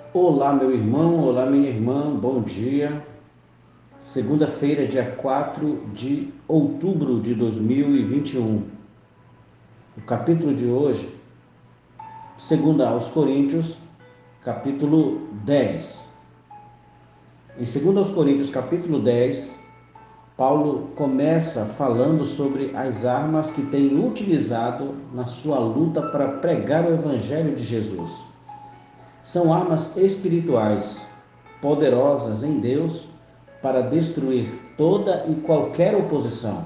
Olá, meu irmão, olá, minha irmã, bom dia. Segunda-feira, dia 4 de outubro de 2021. O capítulo de hoje, segundo aos Coríntios, capítulo 10. Em segundo aos Coríntios, capítulo 10, Paulo começa falando sobre as armas que tem utilizado na sua luta para pregar o evangelho de Jesus. São armas espirituais, poderosas em Deus para destruir toda e qualquer oposição.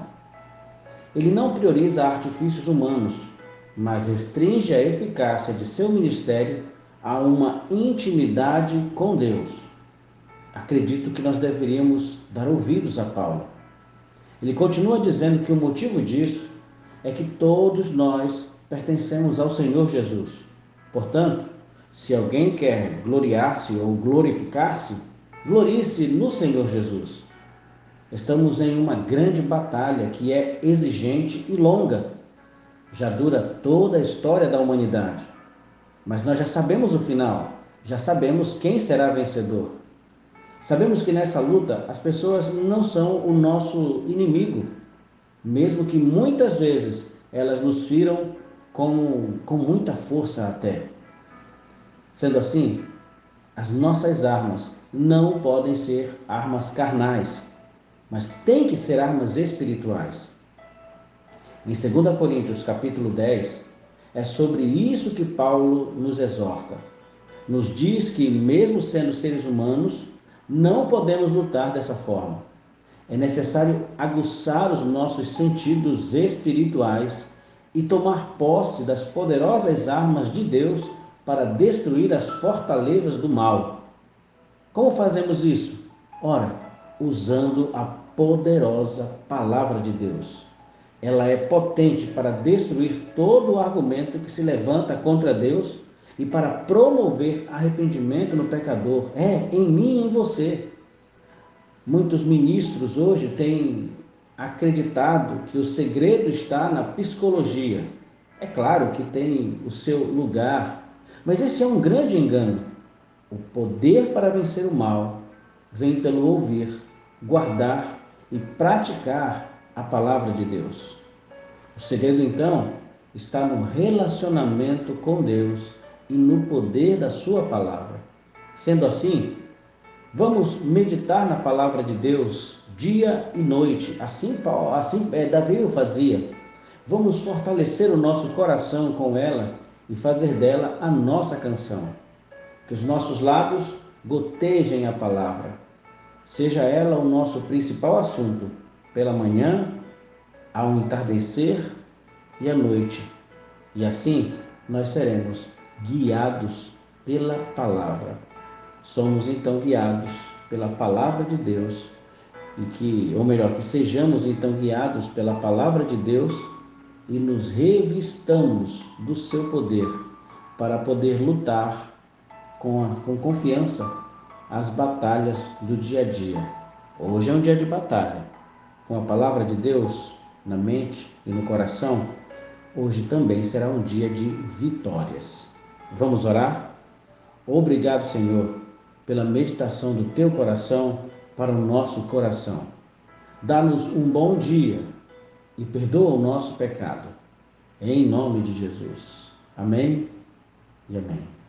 Ele não prioriza artifícios humanos, mas restringe a eficácia de seu ministério a uma intimidade com Deus. Acredito que nós deveríamos dar ouvidos a Paulo. Ele continua dizendo que o motivo disso é que todos nós pertencemos ao Senhor Jesus. Portanto, se alguém quer gloriar-se ou glorificar-se, glorie-se no Senhor Jesus. Estamos em uma grande batalha que é exigente e longa. Já dura toda a história da humanidade. Mas nós já sabemos o final, já sabemos quem será vencedor. Sabemos que nessa luta as pessoas não são o nosso inimigo, mesmo que muitas vezes elas nos firam com muita força até. Sendo assim, as nossas armas não podem ser armas carnais, mas têm que ser armas espirituais. Em 2 Coríntios capítulo 10, é sobre isso que Paulo nos exorta. Nos diz que, mesmo sendo seres humanos, não podemos lutar dessa forma. É necessário aguçar os nossos sentidos espirituais e tomar posse das poderosas armas de Deus para destruir as fortalezas do mal. Como fazemos isso? Ora, usando a poderosa palavra de Deus. Ela é potente para destruir todo o argumento que se levanta contra Deus e para promover arrependimento no pecador. Em mim e em você. Muitos ministros hoje têm acreditado que o segredo está na psicologia. É claro que tem o seu lugar, mas esse é um grande engano. O poder para vencer o mal vem pelo ouvir, guardar e praticar a palavra de Deus. O segredo, então, está no relacionamento com Deus e no poder da sua palavra. Sendo assim, vamos meditar na palavra de Deus dia e noite, assim Davi o fazia. Vamos fortalecer o nosso coração com ela e fazer dela a nossa canção. Que os nossos lábios gotejem a palavra, seja ela o nosso principal assunto, pela manhã, ao entardecer e à noite. E assim nós seremos guiados pela palavra. Somos então guiados pela palavra de Deus que sejamos então guiados pela palavra de Deus e nos revistamos do seu poder para poder lutar com confiança as batalhas do dia a dia. Hoje é um dia de batalha. Com a palavra de Deus na mente e no coração, hoje também será um dia de vitórias. Vamos orar? Obrigado, Senhor, pela meditação do teu coração para o nosso coração. Dá-nos um bom dia e perdoa o nosso pecado. Em nome de Jesus. Amém e amém.